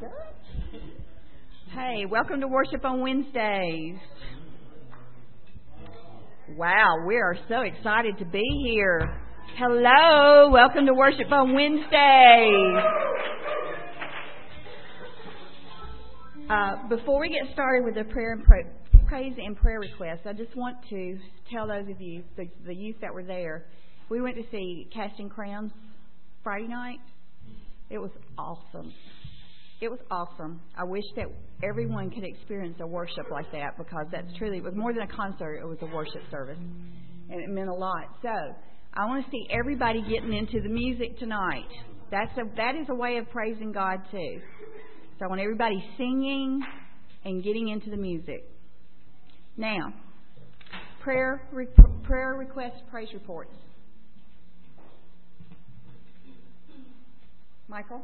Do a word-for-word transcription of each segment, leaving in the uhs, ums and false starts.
Hey, welcome to Worship on Wednesdays. Wow, we are so excited to be here. Hello, welcome to Worship on Wednesdays. Uh, before we get started with the prayer and pra- praise and prayer requests, I just want to tell those of you, the, the youth that were there, we went to see Casting Crowns Friday night. It was awesome. It was awesome. I wish that everyone could experience a worship like that, because that's truly, it was more than a concert, it was a worship service. And it meant a lot. So, I want to see everybody getting into the music tonight. That's a, that is a way of praising God too. So I want everybody singing and getting into the music. Now, prayer, re- prayer requests, praise reports. Michael?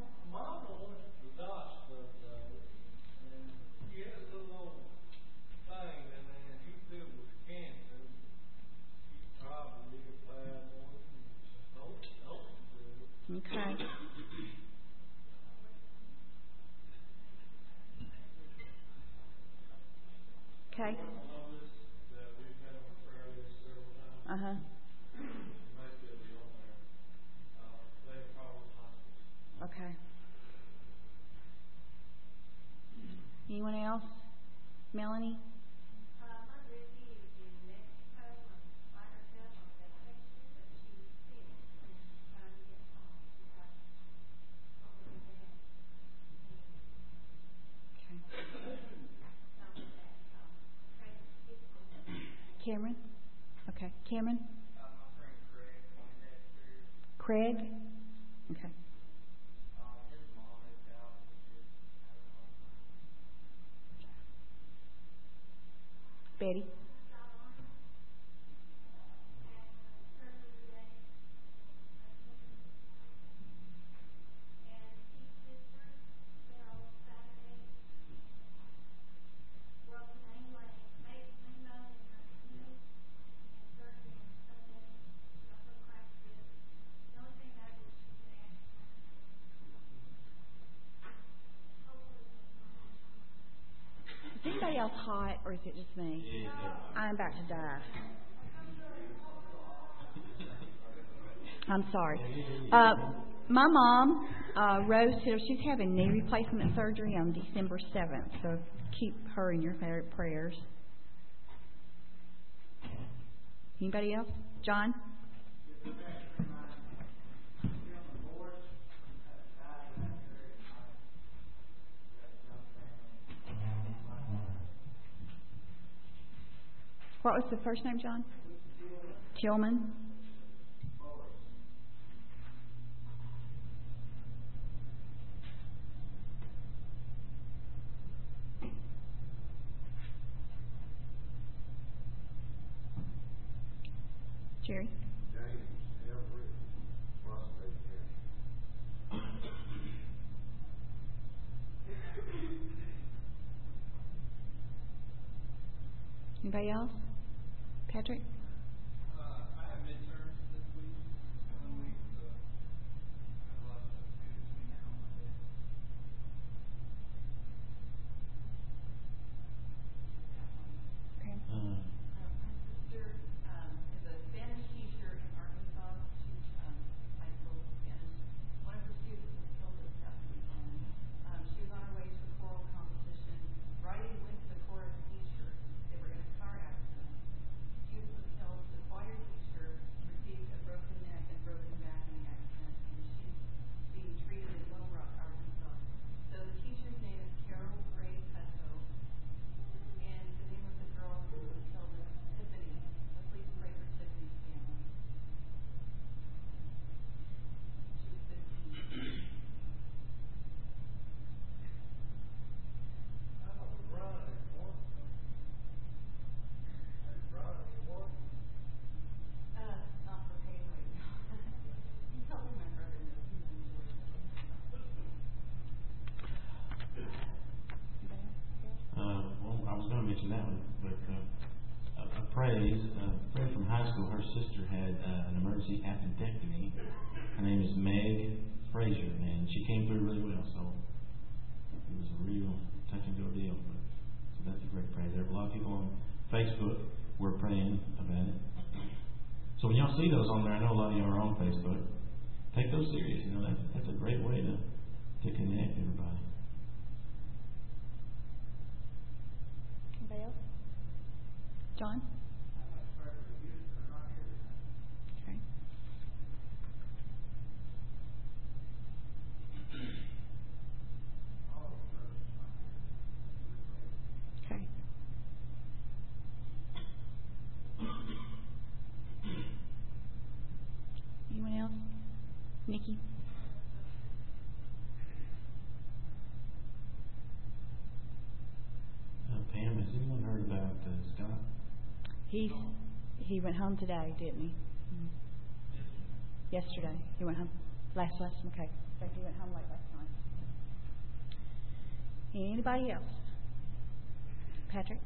Okay. Okay. Uh huh. Okay. Anyone else? Melanie? Cameron? Okay. Cameron? Uh, my friend Craig, twenty days through. Craig? Okay. Uh, his mom is out. Betty? Is anybody else hot, or is it just me? I'm about to die. I'm sorry. Uh, my mom, uh, Rose Hill, she's having knee replacement surgery on December seventh, so keep her in your prayers. Anybody else? John? What was the first name, John? Tillman. Jerry. Anybody else? Patrick? Uh, I have midterms this week. One week, so I have a lot of stuff to do between now and Monday. Okay. Uh, my sister um, is a Spanish teacher in Arkansas. She's um, high school Spanish. One of her students was killed this past weekend. Um, she was on her way to a choral competition, riding with the chorus teacher. They were in a car accident. Student was killed. The choir teacher received a broken neck and broken back in the accident, and she's being treated in Little Rock, Arkansas. So the teacher's name is Carol Gray Pesto, and the name of the girl who was killed is Tiffany. So please pray for Tiffany's family. She was fifteen. I was running at one. I was running at one. Uh, not for pay right now. He's helping my brother move. He's in Georgia. Anybody else? Uh, well, I was going to mention that one, but uh, a, a praise. A friend from high school, her sister had uh, an emergency appendectomy. Her name is Meg Frazier, and she came through really well. So it was a real touch and go deal. But so that's a great prayer. There are a lot of people on Facebook who are praying about it. So when y'all see those on there, I know a lot of y'all are on Facebook. Take those serious. You know, that's that's a great way to to connect everybody. Anybody else? John? Okay. Okay. Anyone else? Nikki? Uh, Pam, has anyone heard about uh, Scott? He's, he went home today, didn't he? Mm-hmm. Yesterday. He went home. Last last okay. So he went home late last night. Anybody else? Patrick?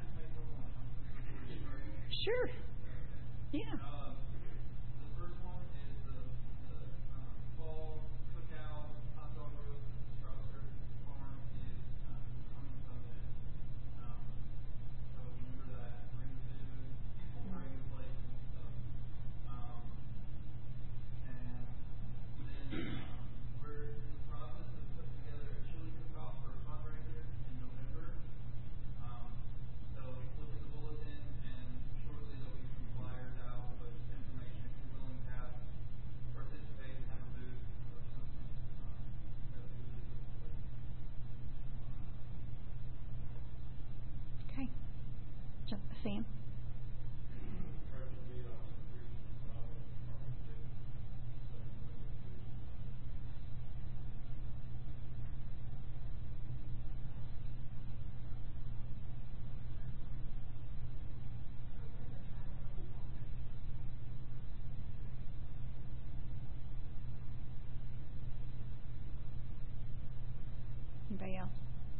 Sure. Yeah. Um, the first one is the, the um, fall cookout hot dog roast at the Strasser Farm is um, coming Sunday. Um, so remember that. Bring food, people bring the plates and stuff. Um, and then um, we're in the process of putting together a chili cook-off for a fundraiser in November. Um, so look at the bulletin, and shortly there'll be some flyers out with information if you're willing to have participate and have a booth or something. Um, that would be really cool. Okay. Jo- Sam? Anybody else?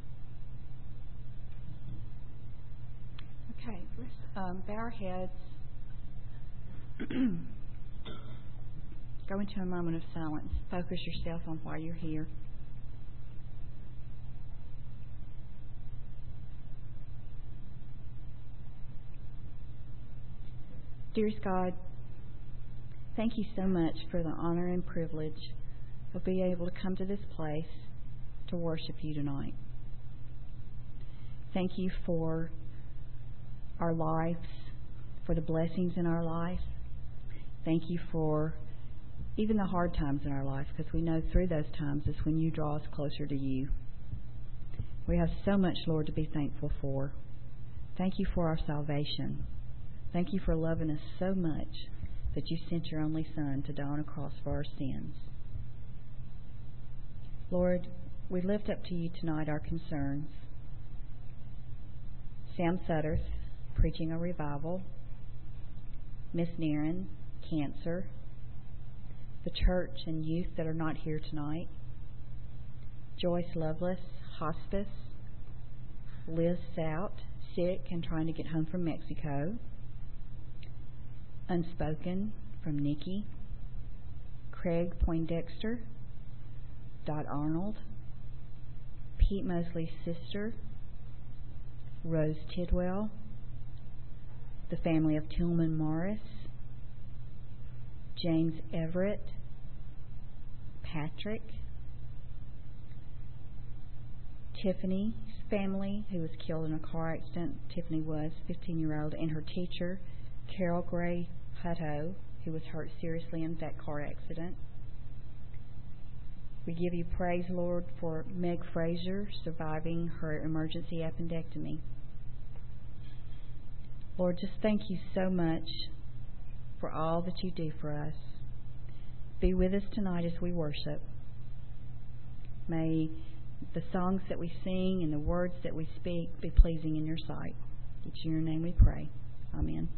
Okay, let's um, bow our heads. Go into a moment of silence. Focus yourself on why you're here. Dearest God, thank you so much for the honor and privilege of being able to come to this place to worship you tonight. Thank you for our lives, for the blessings in our life. Thank you for even the hard times in our life, because we know through those times is when you draw us closer to you. We have so much, Lord, to be thankful for. Thank you for our salvation. Thank you for loving us so much that you sent your only Son to die on a cross for our sins. Lord, we lift up to you tonight our concerns. Sam Sutterth, preaching a revival. Miss Nerin, cancer. The church and youth that are not here tonight. Joyce Lovelace, hospice. Liz Sout, sick and trying to get home from Mexico. Unspoken, from Nikki. Craig Poindexter. Dot Arnold. Pete Mosley's sister. Rose Tidwell. The family of Tillman Morris. James Everett. Patrick. Tiffany's family, who was killed in a car accident. Tiffany was fifteen-year-old, and her teacher, Carol Gray Hutto, who was hurt seriously in that car accident. We give you praise, Lord, for Meg Fraser surviving her emergency appendectomy. Lord, just thank you so much for all that you do for us. Be with us tonight as we worship. May the songs that we sing and the words that we speak be pleasing in your sight. It's in your name we pray. Amen.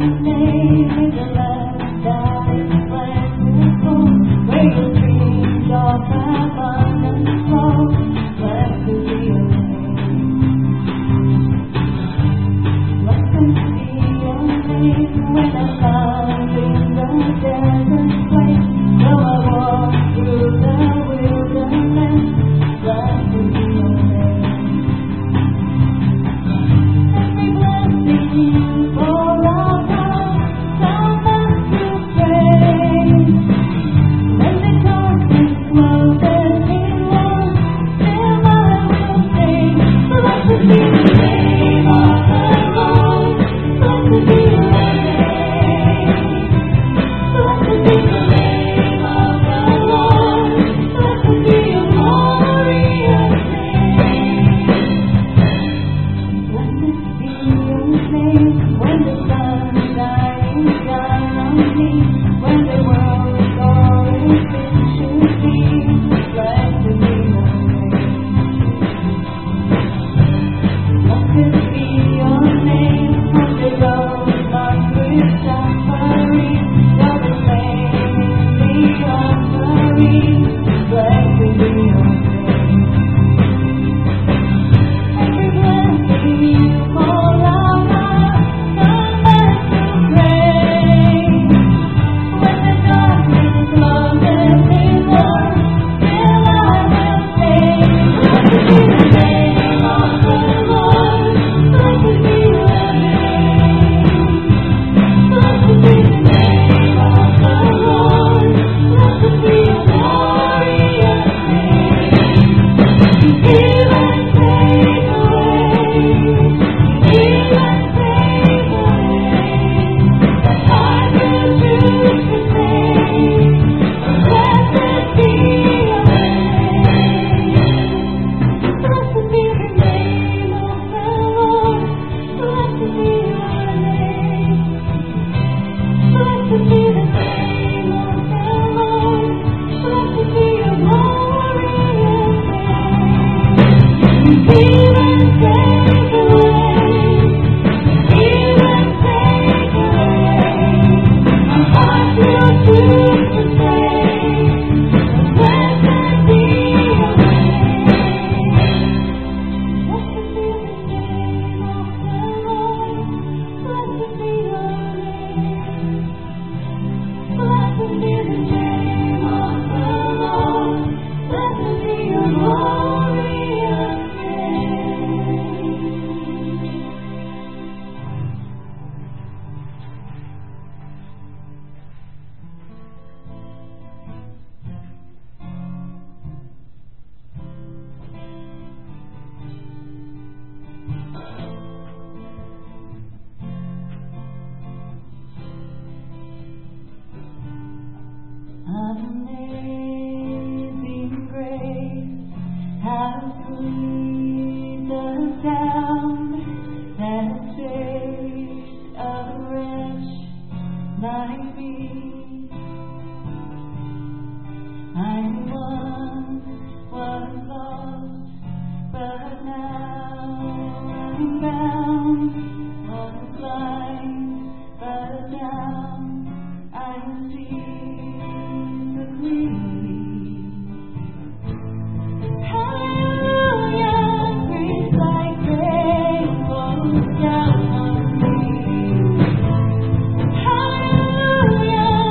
Hallelujah.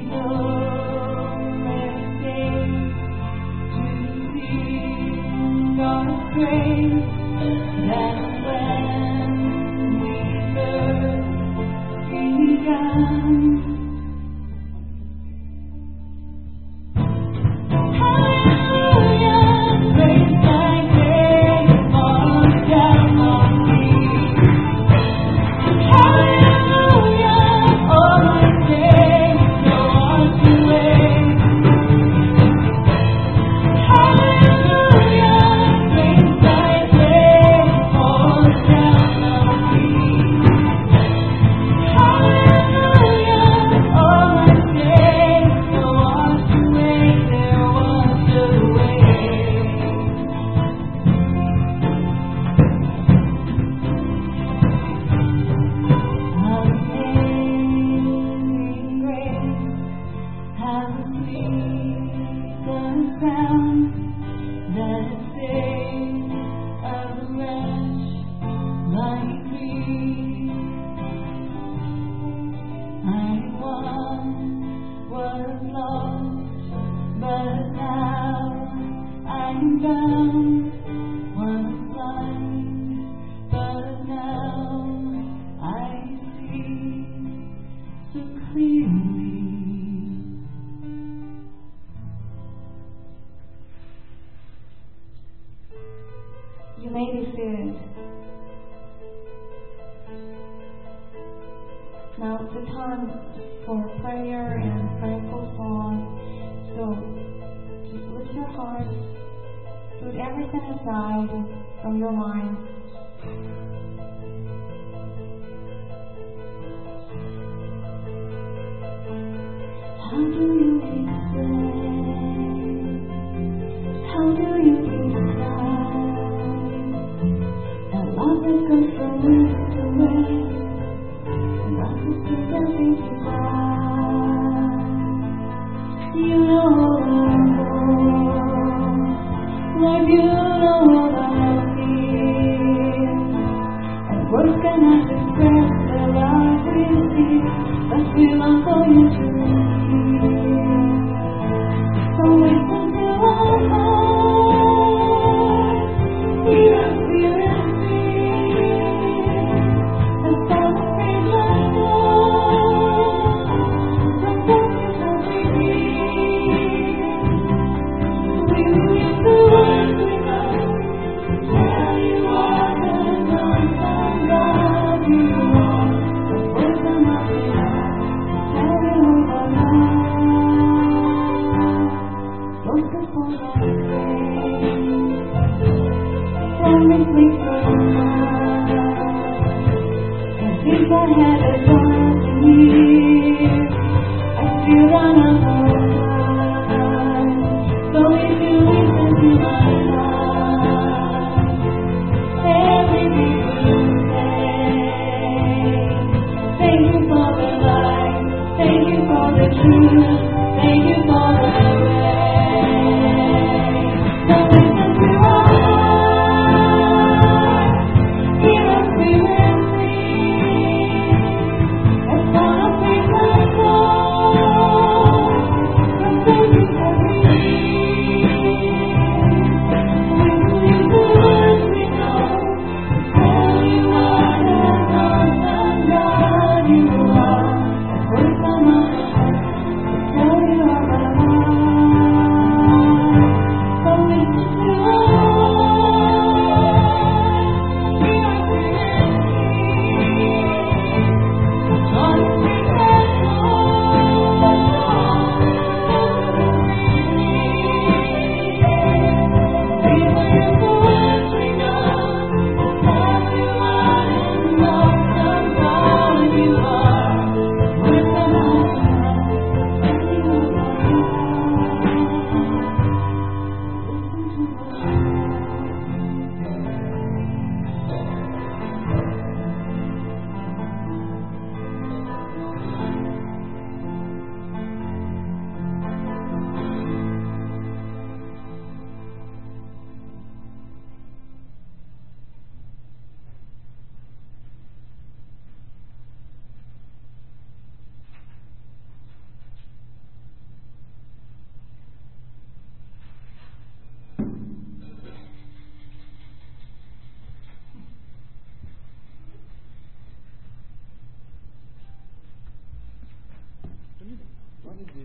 You may be seated. Now it's the time for prayer and prayerful song. So just lift your heart, put everything aside from your mind. How do you explain? How do you describe that love that goes from week to week, and love is too tempting to buy? You know all I know, Lord, you know all I feel.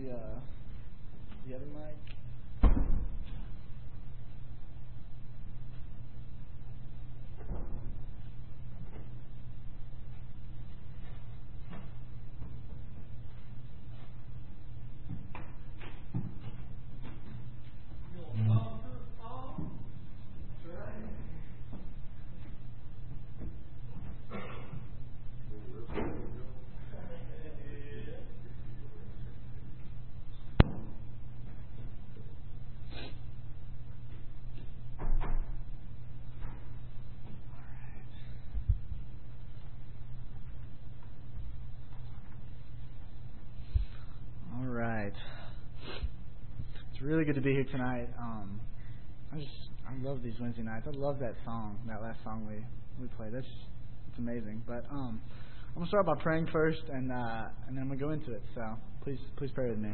the uh, the other mic. Really good to be here tonight. Um, I just I love these Wednesday nights. I love that song, that last song we we played. That's it's amazing. But um, I'm gonna start by praying first, and uh, and then I'm gonna go into it. So please please pray with me.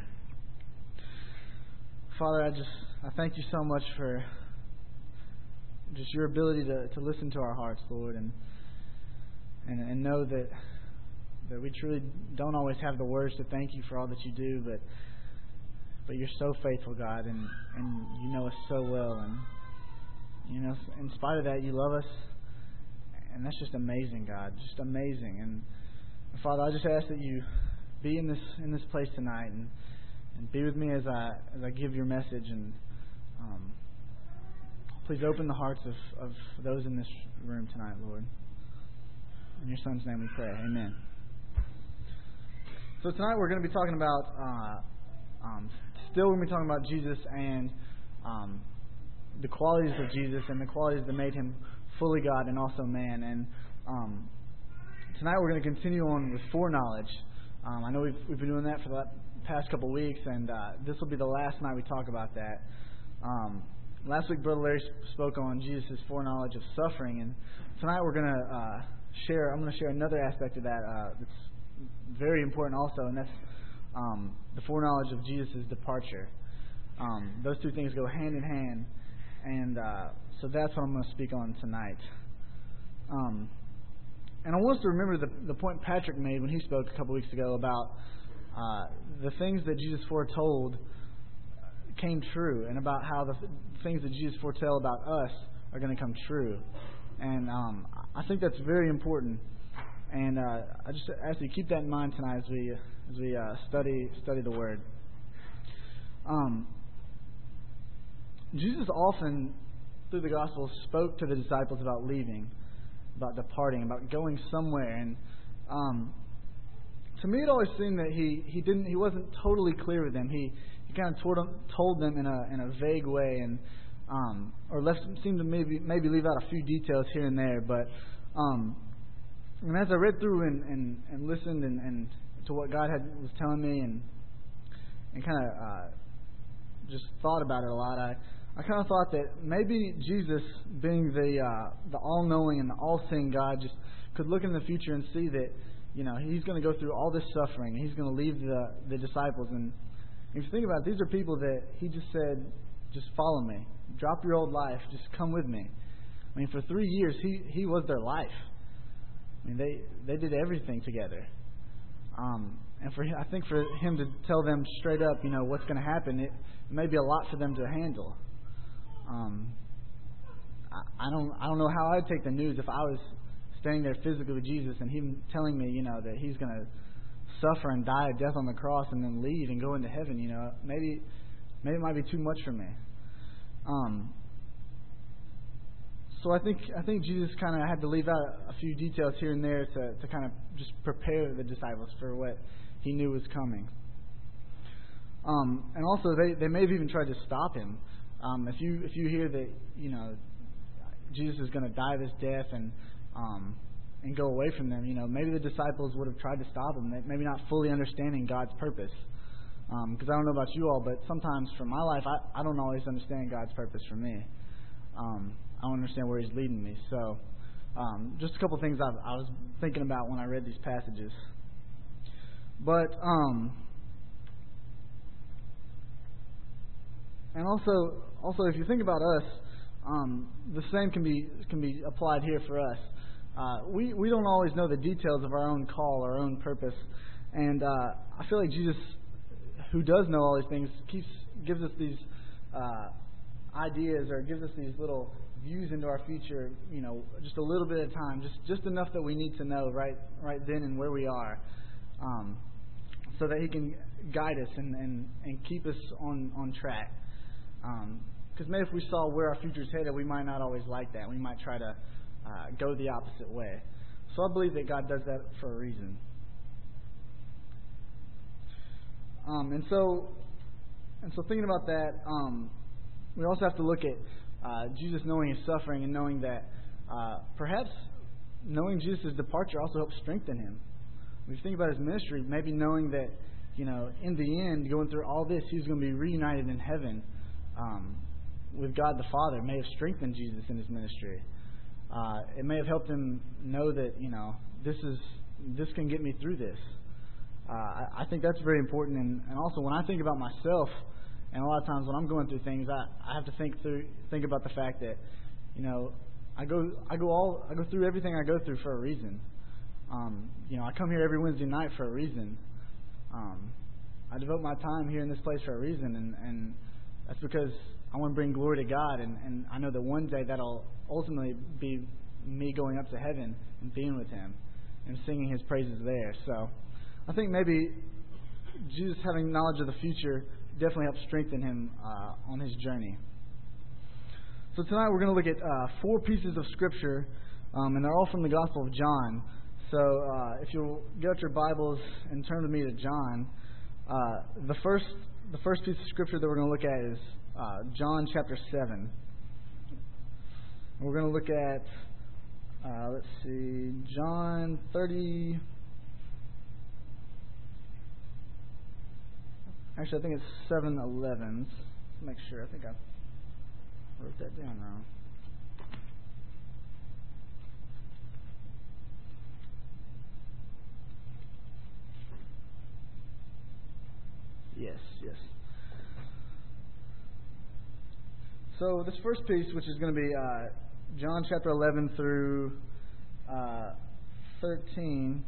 Father, I just I thank you so much for just your ability to, to listen to our hearts, Lord, and and and know that that we truly don't always have the words to thank you for all that you do, but. But you're so faithful, God, and, and you know us so well. And, you know, in spite of that, you love us. And that's just amazing, God. Just amazing. And, Father, I just ask that you be in this in this place tonight and, and be with me as I as I give your message. And um, please open the hearts of, of those in this room tonight, Lord. In your Son's name we pray. Amen. So tonight we're going to be talking about... Uh, um, Still, we're going to be talking about Jesus and um, the qualities of Jesus and the qualities that made him fully God and also man. And um, tonight we're going to continue on with foreknowledge. Um, I know we've we've been doing that for the past couple of weeks, and uh, this will be the last night we talk about that. Um, last week, Brother Larry spoke on Jesus' foreknowledge of suffering, and tonight we're going to uh, share. I'm going to share another aspect of that uh, that's very important also, and that's Um, the foreknowledge of Jesus' departure. Um, those two things go hand in hand, and uh, so that's what I'm going to speak on tonight. Um, and I want us to remember the, the point Patrick made when he spoke a couple weeks ago about uh, the things that Jesus foretold came true, and about how the things that Jesus foretell about us are going to come true. And um, I think that's very important. And uh, I just ask you to keep that in mind tonight as we as we uh, study study the Word. Um, Jesus often, through the Gospels, spoke to the disciples about leaving, about departing, about going somewhere. And um, to me, it always seemed that he, he didn't he wasn't totally clear with them. He he kind of told them told them in a in a vague way, and um, or left seemed to maybe maybe leave out a few details here and there, but. Um, And as I read through and, and, and listened and, and to what God had was telling me and and kind of uh, just thought about it a lot, I, I kind of thought that maybe Jesus, being the uh, the all-knowing and the all-seeing God, just could look in the future and see that, you know, He's going to go through all this suffering and He's going to leave the, the disciples. And if you think about it, these are people that He just said, just follow me. Drop your old life. Just come with me. I mean, for three years, He, he was their life. I mean, they, they did everything together. Um, and for I think for him to tell them straight up, you know, what's going to happen, it, it may be a lot for them to handle. Um, I, I don't I don't know how I'd take the news if I was standing there physically with Jesus and him telling me, you know, that He's going to suffer and die a death on the cross and then leave and go into heaven. You know, maybe maybe it might be too much for me. Um, So I think I think Jesus kind of had to leave out a few details here and there to, to kind of just prepare the disciples for what He knew was coming. Um, and also, they, they may have even tried to stop Him. Um, if you if you hear that, you know, Jesus is going to die this death and um, and go away from them, you know, maybe the disciples would have tried to stop Him, maybe not fully understanding God's purpose. Because um, I don't know about you all, but sometimes for my life, I, I don't always understand God's purpose for me. Um, I don't understand where He's leading me. So, um, just a couple of things I've, I was thinking about when I read these passages. But, um, and also, also if you think about us, um, the same can be can be applied here for us. Uh, we we don't always know the details of our own call, our own purpose, and uh, I feel like Jesus who does know all these things, keeps gives us these uh, ideas or gives us these little views into our future, you know, just a little bit at a time, just just enough that we need to know right right then and where we are, um, so that He can guide us and, and, and keep us on, on track. Because um, maybe if we saw where our future's headed, we might not always like that. We might try to uh, go the opposite way. So I believe that God does that for a reason. Um, and so, and so thinking about that, um, we also have to look at uh, Jesus knowing His suffering and knowing that uh, perhaps knowing Jesus' departure also helps strengthen Him. When you think about His ministry, maybe knowing that, you know, in the end, going through all this, He's going to be reunited in heaven um, with God the Father may have strengthened Jesus in His ministry. Uh, it may have helped Him know that, you know, this is this can get me through this. Uh, I, I think that's very important. And, and also, when I think about myself, and a lot of times when I'm going through things, I, I have to think through think about the fact that, you know, I go I go all I go through everything I go through for a reason. Um, you know, I come here every Wednesday night for a reason. Um, I devote my time here in this place for a reason, and, and that's because I want to bring glory to God, and, and I know that one day that'll ultimately be me going up to heaven and being with Him and singing His praises there. So I think maybe Jesus having knowledge of the future definitely helps strengthen Him uh, on His journey. So tonight we're going to look at uh, four pieces of Scripture, um, and they're all from the Gospel of John. So uh, if you'll get out your Bibles and turn with me to John, uh, the first the first piece of Scripture that we're going to look at is uh, John chapter seven. We're going to look at, uh, let's see, John thirty. Actually, I think it's seven eleven. Let's make sure. I think I wrote that down wrong. Yes, yes. So this first piece, which is going to be uh, John chapter eleven through uh, thirteen.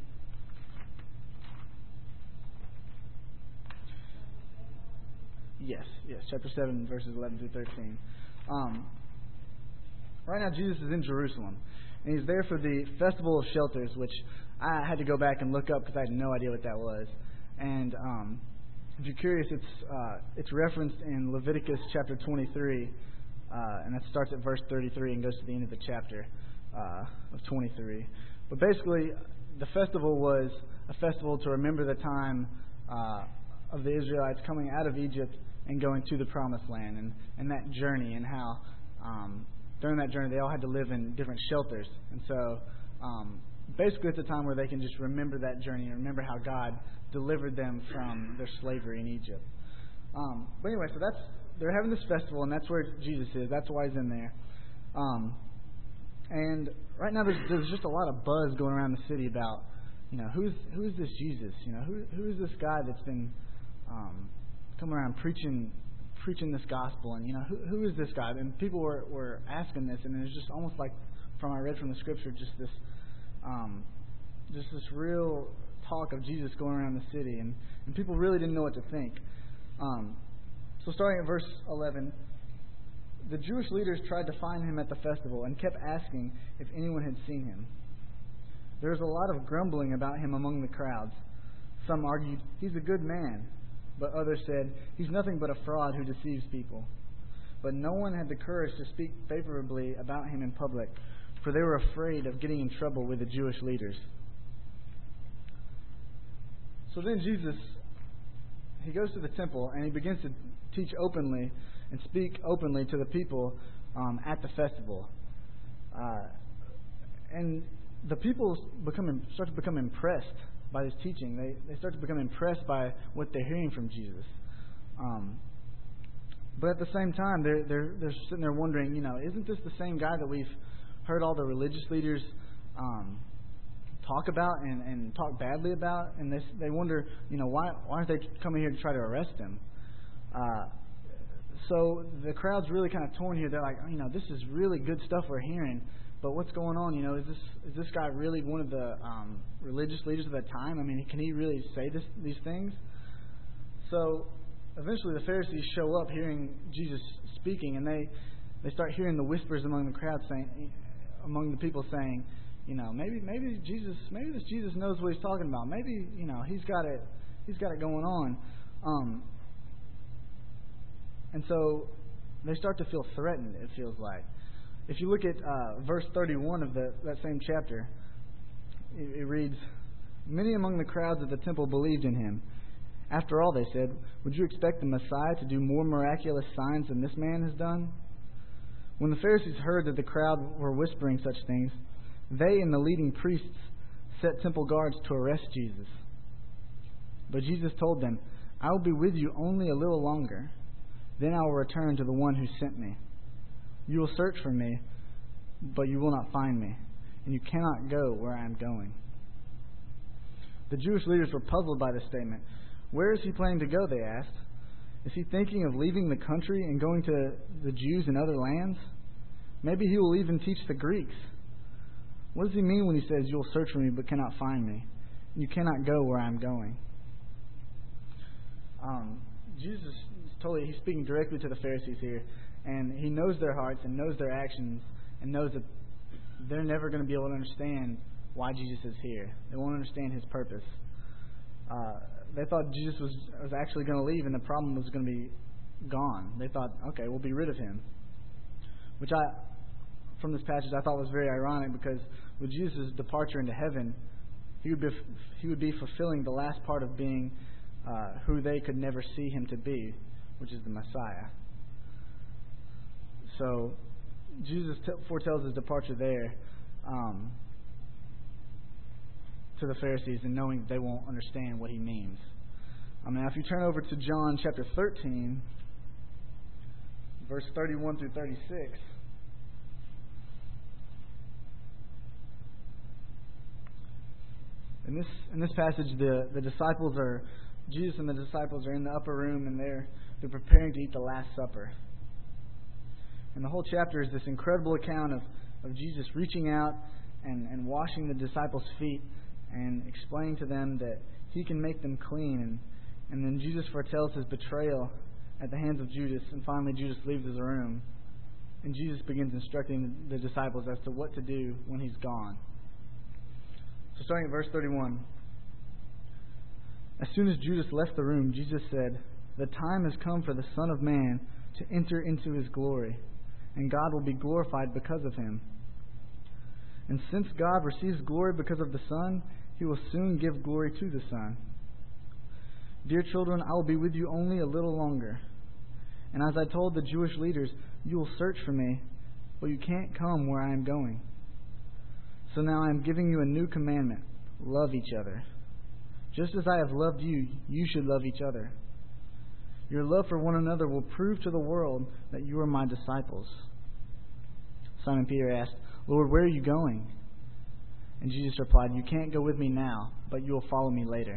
Yes, yes, chapter seven, verses eleven through thirteen. Um, right now, Jesus is in Jerusalem, and He's there for the Festival of Shelters, which I had to go back and look up because I had no idea what that was. And um, if you're curious, it's uh, it's referenced in Leviticus chapter twenty-three, uh, and that starts at verse thirty-three and goes to the end of the chapter uh, of twenty-three. But basically, the festival was a festival to remember the time uh, of the Israelites coming out of Egypt and going to the Promised Land, and, and that journey, and how um, during that journey they all had to live in different shelters. And so um, basically it's a time where they can just remember that journey and remember how God delivered them from their slavery in Egypt. Um, but anyway, so that's they're having this festival, and that's where Jesus is. That's why He's in there. Um, and right now there's, there's just a lot of buzz going around the city about, you know, who's who is this Jesus? You know, who who is this guy that's been um, coming around preaching preaching this gospel? And, you know, who who is this guy? And people were, were asking this, and it's just almost like, from I read from the Scripture, just this um, just this real talk of Jesus going around the city, and, and people really didn't know what to think. Um, so starting at verse eleven, the Jewish leaders tried to find Him at the festival and kept asking if anyone had seen Him. There was a lot of grumbling about Him among the crowds. Some argued, "He's a good man," but others said, "He's nothing but a fraud who deceives people." But no one had the courage to speak favorably about Him in public, for they were afraid of getting in trouble with the Jewish leaders. So then Jesus, He goes to the temple and He begins to teach openly and speak openly to the people um, at the festival. Uh, and the people become start to become impressed by His teaching. They they start to become impressed by what they're hearing from Jesus. Um, but at the same time, they're they're they're sitting there wondering, you know, isn't this the same guy that we've heard all the religious leaders um, talk about and, and talk badly about? And they they wonder, you know, why why aren't they coming here to try to arrest Him? Uh, so the crowd's really kind of torn here. They're like, you know, this is really good stuff we're hearing, but what's going on? You know, is this is this guy really one of the um, religious leaders of that time? I mean, can he really say this these things? so eventually the Pharisees show up hearing Jesus speaking, and they, they start hearing the whispers among the crowd saying, among the people saying, you know, maybe maybe Jesus maybe this Jesus knows what he's talking about. Maybe, you know, he's got it he's got it going on. Um, and so they start to feel threatened, it feels like. If you look at uh, verse thirty-one of the, that same chapter, it, it reads, "Many among the crowds of the temple believed in him. After all, they said, would you expect the Messiah to do more miraculous signs than this man has done?" When the Pharisees heard that the crowd were whispering such things, they and the leading priests set temple guards to arrest Jesus. But Jesus told them, "I will be with you only a little longer. Then I will return to the one who sent me. You will search for me, but you will not find me, and you cannot go where I am going." The Jewish leaders were puzzled by this statement. Where is he planning to go, they asked. Is he thinking of leaving the country and going to the Jews in other lands? Maybe he will even teach the Greeks. What does he mean when he says, "You will search for me but cannot find me, and you cannot go where I am going"? Um, Jesus is totally, he's speaking directly to the Pharisees here, and he knows their hearts and knows their actions and knows that they're never going to be able to understand why Jesus is here. They won't understand his purpose. Uh, they thought Jesus was, was actually going to leave and the problem was going to be gone. They thought, okay, we'll be rid of him. Which I, from this passage, I thought was very ironic, because with Jesus' departure into heaven, he would be, he would be fulfilling the last part of being uh, who they could never see him to be, which is the Messiah. So Jesus t- foretells his departure there um, to the Pharisees, and knowing that they won't understand what he means. Um, now, if you turn over to John chapter thirteen, verse thirty-one through thirty-six. In this in this passage, the, the disciples are Jesus and the disciples are in the upper room, and they're they're preparing to eat the Last Supper. And the whole chapter is this incredible account of, of Jesus reaching out and, and washing the disciples' feet and explaining to them that he can make them clean. And, and then Jesus foretells his betrayal at the hands of Judas, and finally Judas leaves his room. And Jesus begins instructing the disciples as to what to do when he's gone. So starting at verse thirty-one. As soon as Judas left the room, Jesus said, "The time has come for the Son of Man to enter into his glory, and God will be glorified because of him. And since God receives glory because of the Son, he will soon give glory to the Son. Dear children, I will be with you only a little longer. And as I told the Jewish leaders, you will search for me, but you can't come where I am going. So now I am giving you a new commandment: love each other. Just as I have loved you, you should love each other. Your love for one another will prove to the world that you are my disciples." Simon Peter asked, "Lord, where are you going?" And Jesus replied, "You can't go with me now, but you will follow me later."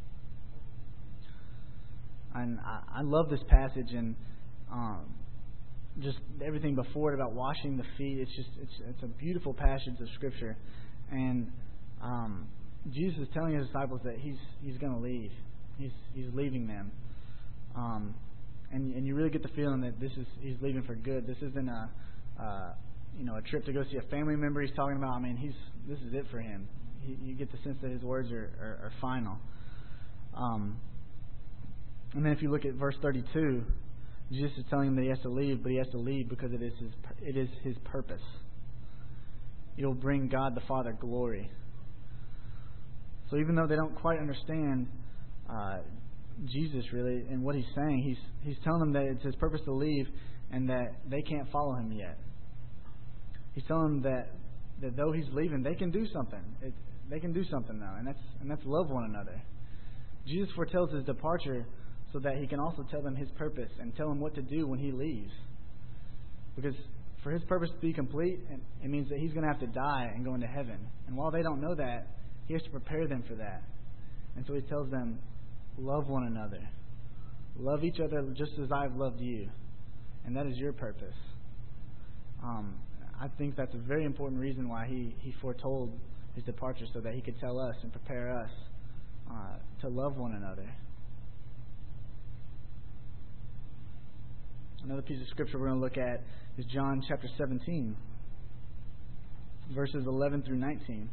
And I, I love this passage, and um, just everything before it about washing the feet. It's just it's it's a beautiful passage of Scripture, and um, Jesus is telling his disciples that he's he's going to leave. He's he's leaving them, um, and and you really get the feeling that this is he's leaving for good. This isn't a uh, you know a trip to go see a family member he's talking about. I mean, he's this is it for him. He, you get the sense that his words are are, are final. Um, and then if you look at verse thirty-two, Jesus is telling him that he has to leave, but he has to leave because it is his it is his purpose. It will bring God the Father glory. So even though they don't quite understand uh, Jesus really and what he's saying, he's he's telling them that it's his purpose to leave and that they can't follow him yet. He's telling them that that though he's leaving, they can do something. It, they can do something now, and that's and that's love one another. Jesus foretells his departure so that he can also tell them his purpose and tell them what to do when he leaves. Because for his purpose to be complete, it means that he's going to have to die and go into heaven. And while they don't know that, he has to prepare them for that. And so he tells them, love one another. Love each other just as I've loved you. And that is your purpose. Um, I think that's a very important reason why he, he foretold his departure, so that he could tell us and prepare us uh, to love one another. Another piece of scripture we're going to look at is John chapter seventeen, verses eleven through nineteen.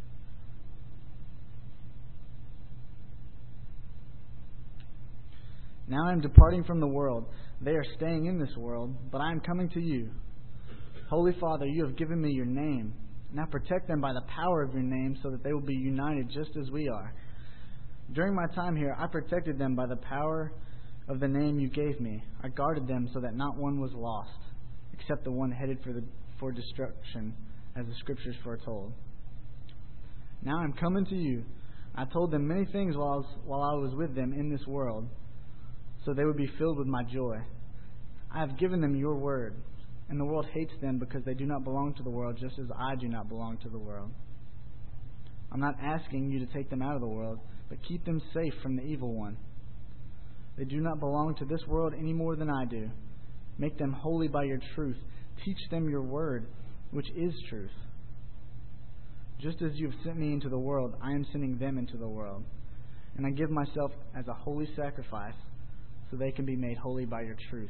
Now I am departing from the world. They are staying in this world, but I am coming to you. Holy Father, you have given me your name. Now protect them by the power of your name so that they will be united just as we are. During my time here, I protected them by the power of the name you gave me. I guarded them so that not one was lost, except the one headed for the for destruction, as the Scriptures foretold. Now I am coming to you. I told them many things while I was, while I was with them in this world, so they would be filled with my joy. I have given them your word, and the world hates them because they do not belong to the world, just as I do not belong to the world. I'm not asking you to take them out of the world, but keep them safe from the evil one. They do not belong to this world any more than I do. Make them holy by your truth. Teach them your word, which is truth. Just as you have sent me into the world, I am sending them into the world. And I give myself as a holy sacrifice, so they can be made holy by your truth.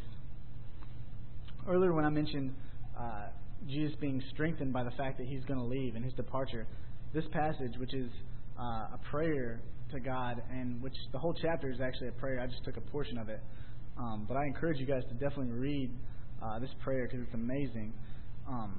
Earlier when I mentioned uh, Jesus being strengthened by the fact that he's going to leave and his departure, this passage, which is uh, a prayer to God, and which the whole chapter is actually a prayer. I just took a portion of it. Um, but I encourage you guys to definitely read uh, this prayer because it's amazing. Um,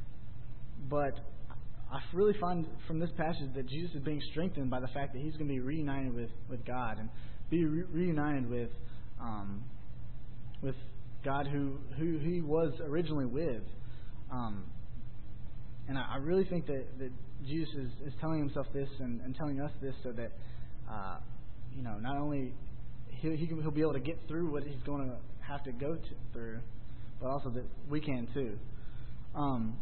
but I really find from this passage that Jesus is being strengthened by the fact that he's going to be reunited with, with God and be re- reunited with um, with God who, who he was originally with. Um, and I, I really think that, that Jesus is, is telling himself this and, and telling us this so that, uh, you know, not only he'll, he can, he'll be able to get through what he's going to have to go to, through, but also that we can too. Um,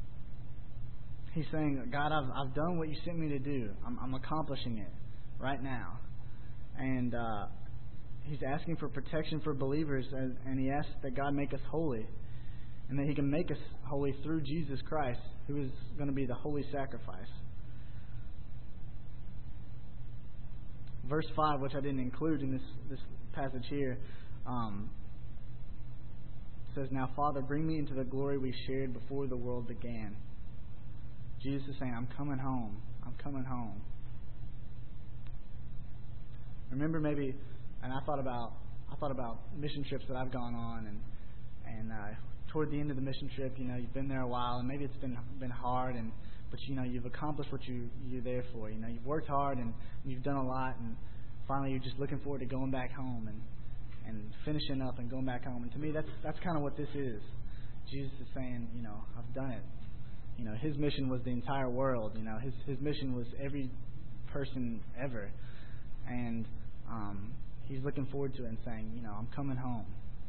he's saying, God, I've, I've done what you sent me to do. I'm, I'm accomplishing it right now. And uh, he's asking for protection for believers, and, and he asks that God make us holy, and that he can make us holy through Jesus Christ, who is going to be the holy sacrifice. Verse five, which I didn't include in this, this passage here, um, says, Now, Father, bring me into the glory we shared before the world began. Jesus is saying, I'm coming home. I'm coming home. Remember maybe, and I thought about I thought about mission trips that I've gone on, and and uh, toward the end of the mission trip, you know, you've been there a while, and maybe it's been been hard, and but you know you've accomplished what you you're there for. You know, you've worked hard and you've done a lot, and finally you're just looking forward to going back home and and finishing up and going back home. And to me, that's that's kind of what this is. Jesus is saying, you know, I've done it. You know, his mission was the entire world. You know, his his mission was every person ever, and um, he's looking forward to it and saying, you know, I'm coming home.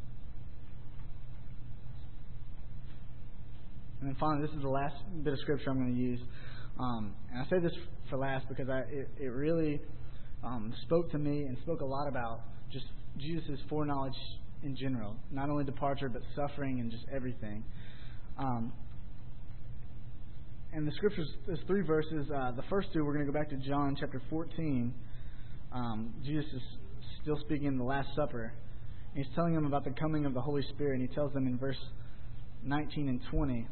And then finally, this is the last bit of scripture I'm going to use. Um, and I say this for last because I, it, it really um, spoke to me and spoke a lot about just Jesus' foreknowledge in general. Not only departure, but suffering and just everything. Um, and the scriptures, there's three verses. Uh, the first two, we're going to go back to John chapter fourteen. Um, Jesus is still speaking in the Last Supper. He's telling them about the coming of the Holy Spirit, and he tells them in verse nineteen and twenty,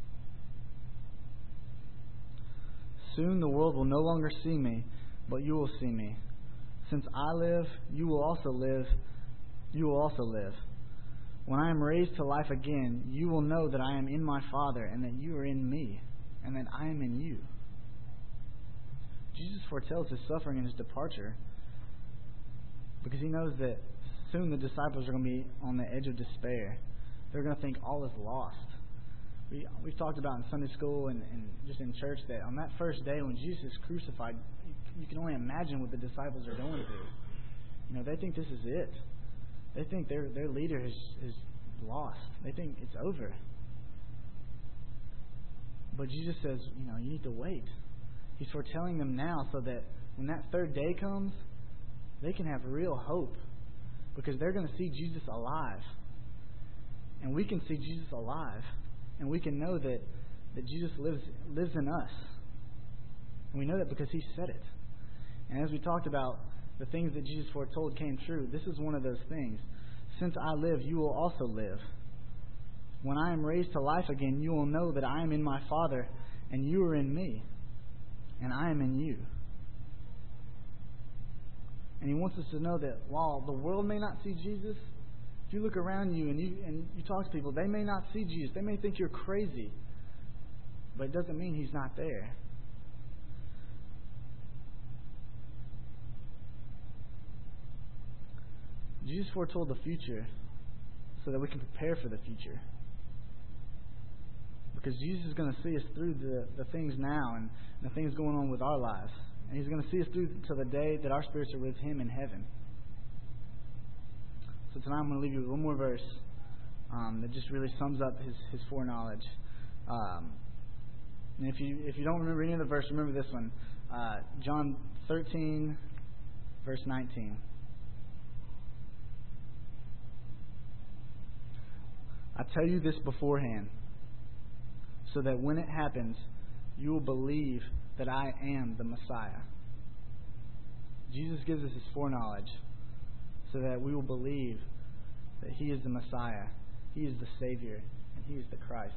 Soon the world will no longer see me, but you will see me. Since I live, you will also live. You will also live. When I am raised to life again, you will know that I am in my Father, and that you are in me, and that I am in you. Jesus foretells his suffering and his departure because he knows that soon the disciples are going to be on the edge of despair. They're going to think all is lost. We, we've talked about in Sunday school and, and just in church that on that first day when Jesus is crucified, you, you can only imagine what the disciples are going through. You know, they think this is it. They think their their leader is, is lost. They think it's over. But Jesus says, you know, you need to wait. He's foretelling them now so that when that third day comes, they can have real hope because they're going to see Jesus alive. And we can see Jesus alive. And we can know that, that Jesus lives lives in us. And we know that because he said it. And as we talked about, the things that Jesus foretold came true. This is one of those things. since I live, you will also live. When I am raised to life again, you will know that I am in my Father, and you are in me, and I am in you. And He wants us to know that while the world may not see Jesus, if you look around you and you and you talk to people, they may not see Jesus. They may think you're crazy. But it doesn't mean He's not there. Jesus foretold the future so that we can prepare for the future. Because Jesus is going to see us through the, the things now and the things going on with our lives. And He's going to see us through to the day that our spirits are with Him in heaven. So tonight I'm going to leave you with one more verse um, that just really sums up His, his foreknowledge. Um, and if you if you don't remember any of the verse, remember this one. Uh, John thirteen, verse nineteen. I tell you this beforehand, so that when it happens, you will believe that I am the Messiah. Jesus gives us His foreknowledge so that we will believe that He is the Messiah, He is the Savior, and He is the Christ.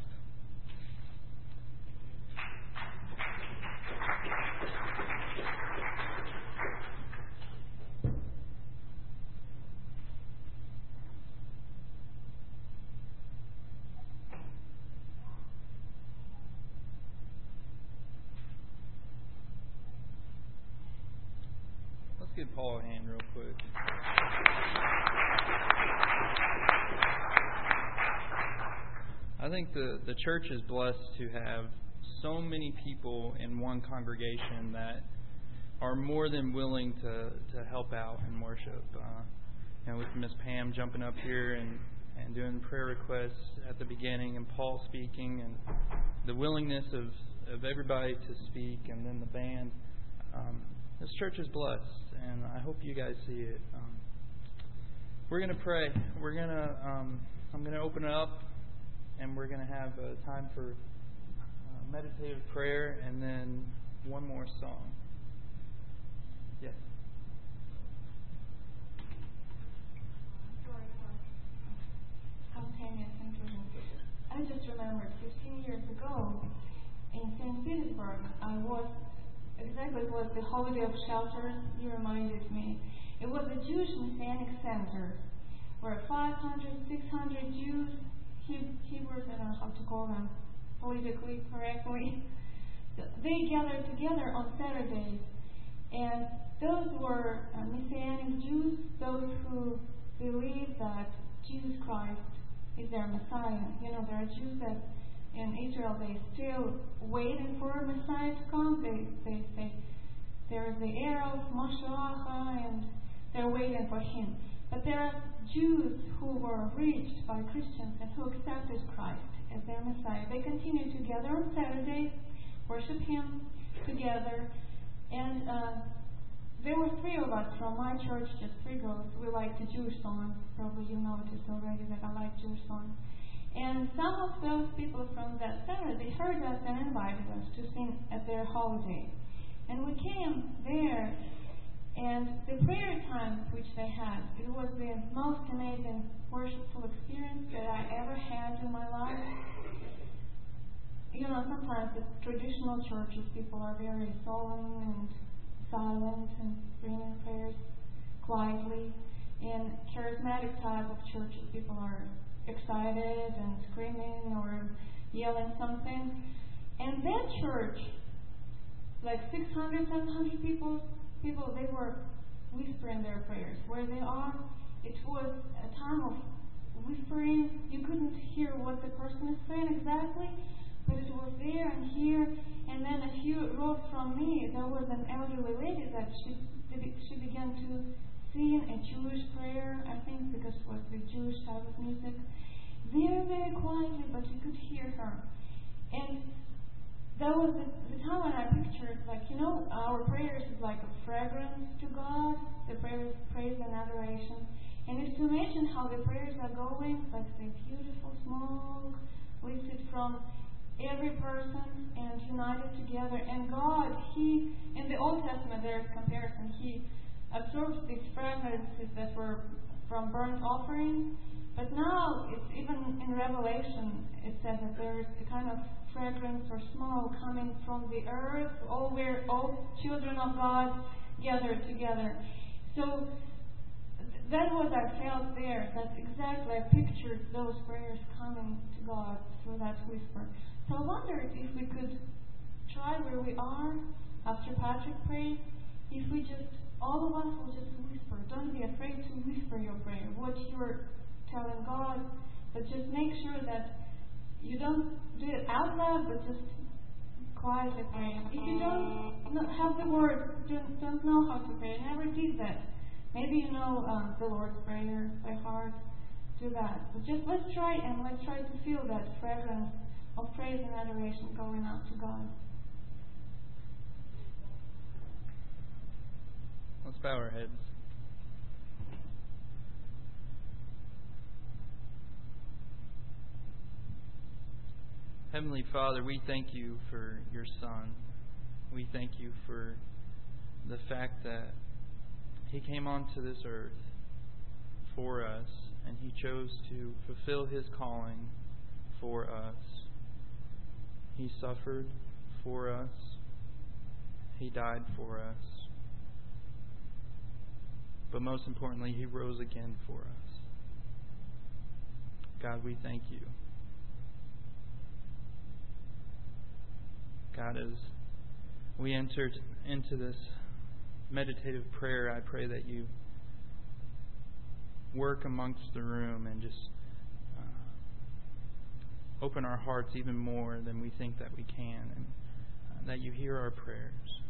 Give Paul a hand real quick. I think the, the church is blessed to have so many people in one congregation that are more than willing to, to help out in worship. Uh, you know, with Miss Pam jumping up here and, and doing prayer requests at the beginning, and Paul speaking, and the willingness of, of everybody to speak, and then the band. Um, This church is blessed, and I hope you guys see it. Um, we're going to pray. We're going to. Um, I'm going to open it up, and we're going to have a time for uh, meditative prayer, and then one more song. Yes. I just remembered fifteen years ago in Saint Petersburg, I was. Exactly, it was the holiday of shelters, you reminded me. It was a Jewish Messianic center where five hundred, six hundred Jews, Hebrews, I don't know how to call them politically correctly, they gathered together on Saturdays. And those were uh, Messianic Jews, those who believe that Jesus Christ is their Messiah. You know, there are Jews that in Israel, they still waiting for a Messiah to come. They they say there is the era of Mashiach, and they're waiting for Him. But there are Jews who were reached by Christians and who accepted Christ as their Messiah. They continue to gather on Saturdays, worship Him together. And uh, there were three of us from my church, just three girls. We like the Jewish songs. Probably you noticed already that I like Jewish songs. And some of those people from that center, they heard us and invited us to sing at their holiday. And we came there, and the prayer times which they had, it was the most amazing worshipful experience that I ever had in my life. You know, sometimes at traditional churches, people are very solemn and silent and bringing prayers quietly. In charismatic type of churches, people are excited and screaming or yelling something. And that church, like six hundred, seven hundred people, people, they were whispering their prayers. Where they are, it was a time of whispering. You couldn't hear what the person is saying exactly, but it was there and here. And then a few rows from me, there was an elderly lady that she she began to sing a Jewish prayer, I think, because it was the Jewish type of music. Very, very quietly, but you could hear her. And that was the, the time when I pictured, like, you know, our prayers is like a fragrance to God, the prayers, praise and adoration. And if you imagine how the prayers are going, like the beautiful smoke lifted from every person and united together. And God, He, in the Old Testament there is comparison, He absorbs these fragrances that were from burnt offerings. But now, it's even in Revelation, it says that there is a kind of fragrance or smoke coming from the earth, all where all children of God gathered together. So that was I felt there. That's exactly, I pictured those prayers coming to God through that whisper. So I wondered if we could try where we are after Patrick prayed, if we just, all of us will just whisper. Don't be afraid to whisper your prayer, what you're telling God, but just make sure that you don't do it out loud, but just quietly pray. If you don't not have the words, don't, don't know how to pray, never did that. Maybe you know um, the Lord's Prayer by heart. Do that. But just let's try and let's try to feel that fragrance of praise and adoration going out to God. Let's bow our heads. Heavenly Father, we thank you for your Son. We thank you for the fact that He came onto this earth for us, and He chose to fulfill His calling for us. He suffered for us. He died for us. But most importantly, He rose again for us. God, we thank you. God, as we enter into this meditative prayer, I pray that you work amongst the room and just uh, open our hearts even more than we think that we can, and uh, that you hear our prayers.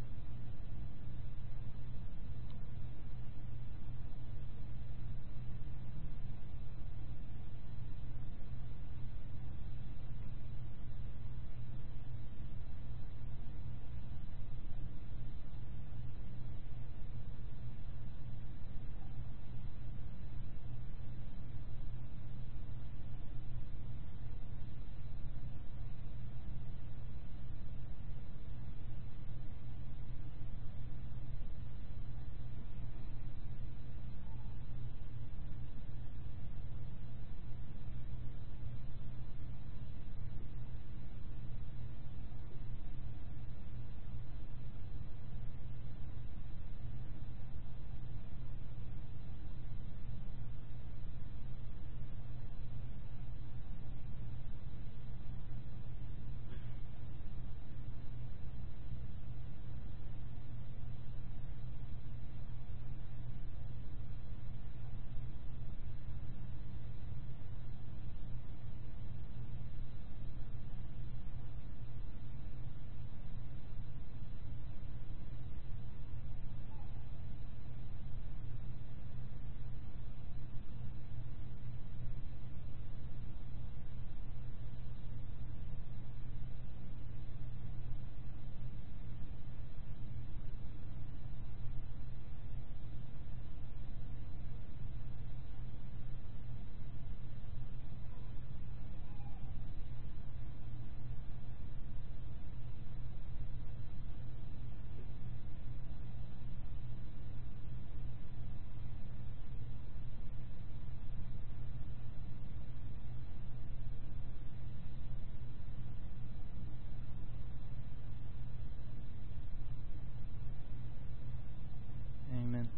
Amen.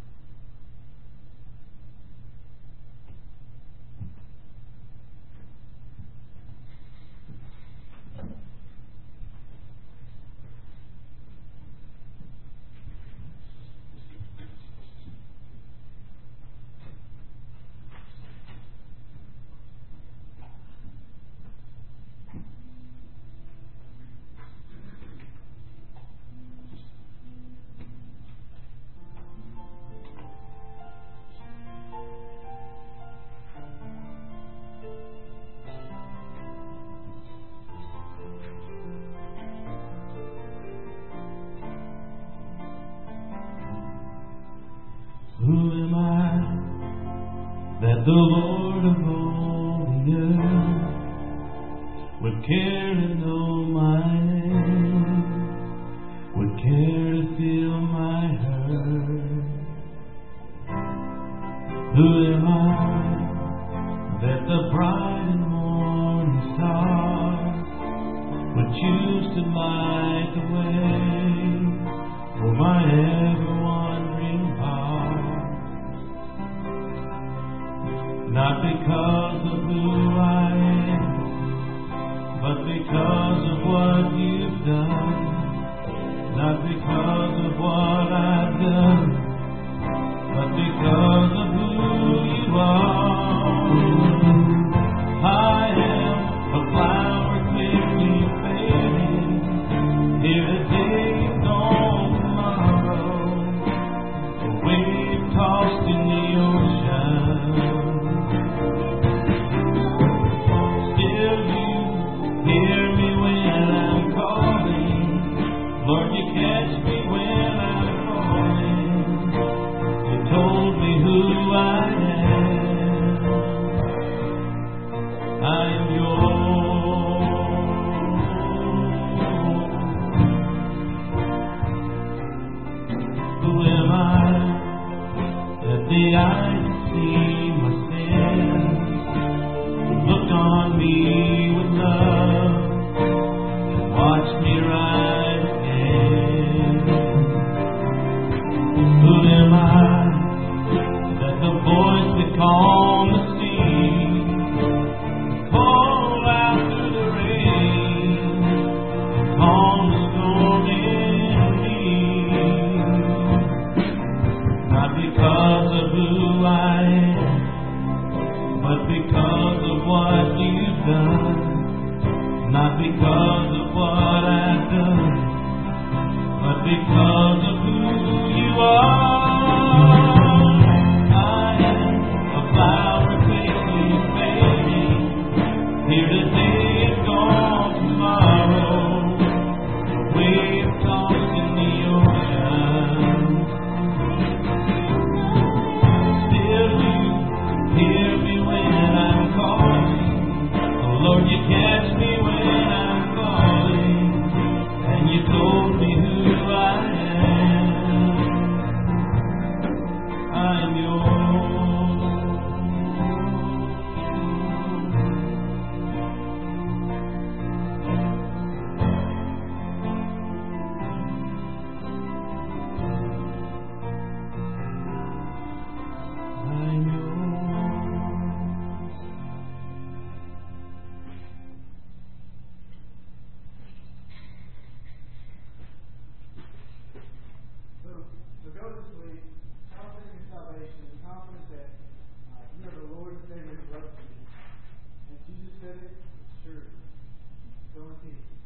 Who am I that the Lord of all the earth would care to know my name, would care to feel my hurt? Who am I the bright and morning star would choose to light the way for my ever-wandering heart. Not because of who I am, but because of what you've done. Not because of what I've done, but because of who you are. I am a flower quickly fading, here today and gone tomorrow, a wave tossed in the ocean. Still you hear me when I'm calling, Lord, you catch me when I'm falling. You told me who I am. I am yours. Who am I that the eyes that see my sins look on me with love and watch me rise again? Who am I that the voice that calmed the sea called out through the rain and calmed the storm in me? Not because of who I am, but because of what you've done. Not because of what I've done, but because of who you are. I am a flower quickly fading, here today and gone tomorrow, a wave tossed in the ocean. Still you hear me when I'm calling, oh Lord, you catch me when I'm falling, and you told me who I am. I am yours. I'm yours. So, so go this week, confident in salvation, confident that uh, you are the Lord and Savior who loves you. And Jesus said it, it's true. Go in peace.